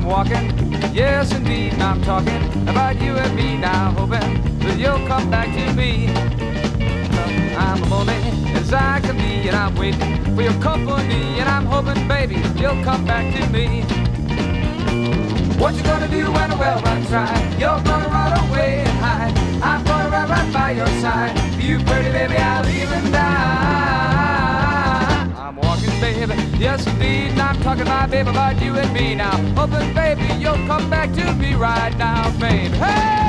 walking, yes indeed, and I'm talking about you and me now, hoping that you'll come back to me. I'm as lonely as I can be, and I'm waiting for your company, and I'm hoping, baby, you'll come back to me. What you gonna do when the well runs dry? You're gonna run away and hide. I'm gonna run right by your side. You pretty baby, I'll even die. I'm walking, baby, yes indeed, and I'm talking, my baby, about you and me now. Hoping, baby, you'll come back to me right now, baby. Hey!